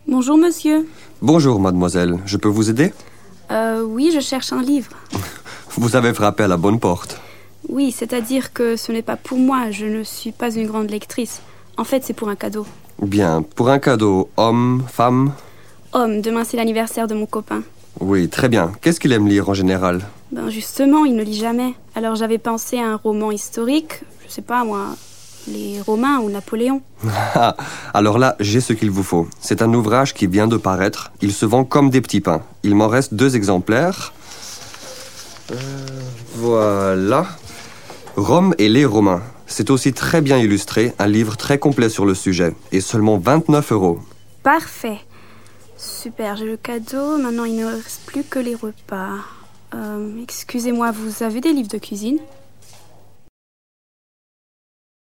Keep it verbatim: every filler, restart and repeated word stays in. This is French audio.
Bonjour monsieur. Bonjour mademoiselle, je peux vous aider? Euh, oui, je cherche un livre. Vous avez frappé à la bonne porte. Oui, c'est-à-dire que ce n'est pas pour moi, je ne suis pas une grande lectrice. En fait, c'est pour un cadeau. Bien, pour un cadeau, homme, femme? Homme, demain c'est l'anniversaire de mon copain. Oui, très bien. Qu'est-ce qu'il aime lire en général? Ben justement, il ne lit jamais. Alors j'avais pensé à un roman historique, je sais pas moi, les Romains ou Napoléon. Ah, alors là, j'ai ce qu'il vous faut. C'est un ouvrage qui vient de paraître. Il se vend comme des petits pains. Il m'en reste deux exemplaires. Euh, voilà. Rome et les Romains. C'est aussi très bien illustré, un livre très complet sur le sujet. Et seulement vingt-neuf euros. Parfait. Super, j'ai le cadeau. Maintenant, il ne reste plus que les repas. Euh, excusez-moi, vous avez des livres de cuisine ?